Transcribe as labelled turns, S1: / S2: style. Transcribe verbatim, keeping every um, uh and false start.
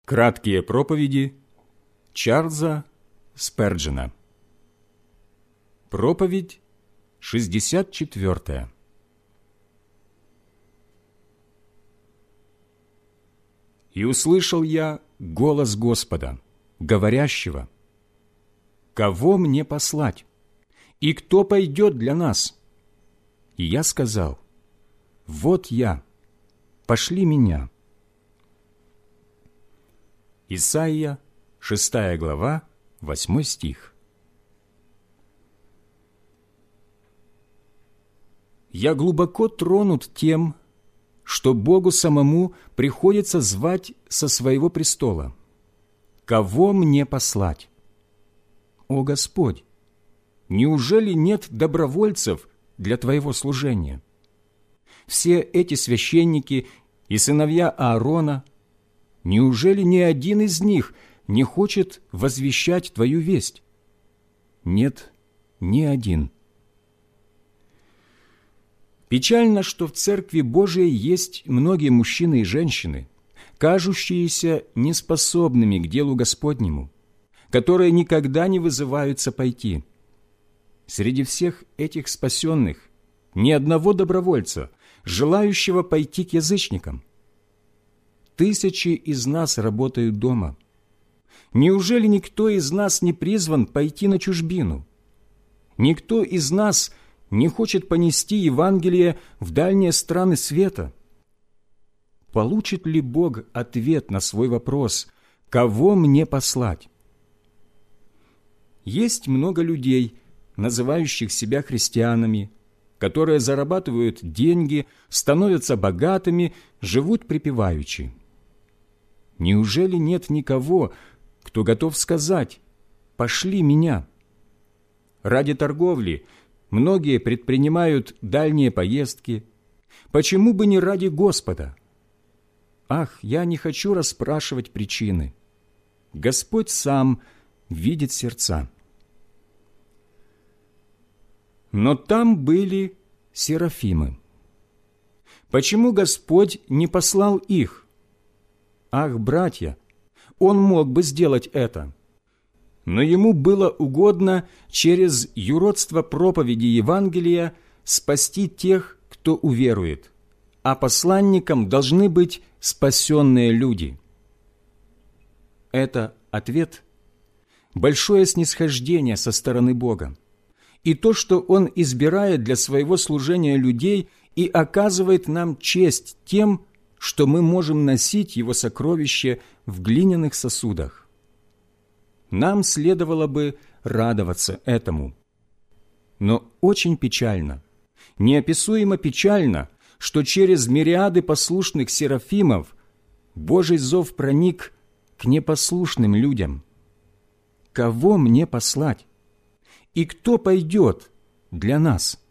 S1: Краткие проповеди Чарльза Сперджена. Проповедь шестьдесят четвёртая. «И услышал я голос Господа, говорящего: кого мне послать? И кто пойдет для нас? И я сказал: вот я, пошли меня». Исайя, шестая глава, восьмой стих. «Я глубоко тронут тем, что Богу самому приходится звать со своего престола: кого мне послать? О Господь, неужели нет добровольцев для Твоего служения? Все эти священники и сыновья Аарона, неужели ни один из них не хочет возвещать Твою весть? Нет, ни один». Печально, что в Церкви Божией есть многие мужчины и женщины, кажущиеся неспособными к делу Господнему, которые никогда не вызываются пойти. Среди всех этих спасенных ни одного добровольца, желающего пойти к язычникам. Тысячи из нас работают дома. Неужели никто из нас не призван пойти на чужбину? Никто из нас не хочет понести Евангелие в дальние страны света? Получит ли Бог ответ на свой вопрос: кого мне послать? Есть много людей, называющих себя христианами, которые зарабатывают деньги, становятся богатыми, живут припеваючи. Неужели нет никого, кто готов сказать: «Пошли меня»? Ради торговли многие предпринимают дальние поездки. Почему бы не ради Господа? Ах, я не хочу расспрашивать причины. Господь сам видит сердца. Но там были серафимы. Почему Господь не послал их? Ах, братья, Он мог бы сделать это. Но Ему было угодно через юродство проповеди Евангелия спасти тех, кто уверует, а посланником должны быть спасенные люди. Это ответ, большое снисхождение со стороны Бога, и то, что Он избирает для своего служения людей и оказывает нам честь тем, что мы можем носить Его сокровище в глиняных сосудах. Нам следовало бы радоваться этому. Но очень печально, неописуемо печально, что через мириады послушных серафимов Божий зов проник к непослушным людям. Кого мне послать? И кто пойдет для нас?